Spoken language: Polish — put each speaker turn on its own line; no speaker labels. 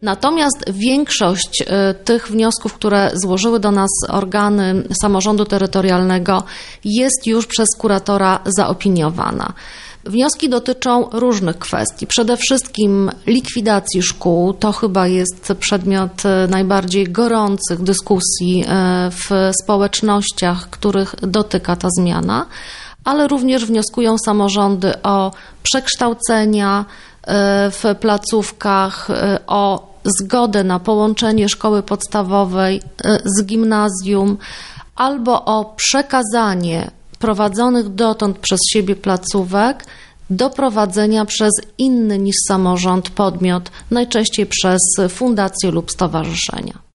Natomiast większość tych wniosków, które złożyły do nas organy samorządu terytorialnego, jest już przez kuratora zaopiniowana. Wnioski dotyczą różnych kwestii. Przede wszystkim likwidacji szkół. To chyba jest przedmiot najbardziej gorących dyskusji w społecznościach, których dotyka ta zmiana, ale również wnioskują samorządy o przekształcenia w placówkach, o zgodę na połączenie szkoły podstawowej z gimnazjum albo o przekazanie prowadzonych dotąd przez siebie placówek do prowadzenia przez inny niż samorząd podmiot, najczęściej przez fundacje lub stowarzyszenia.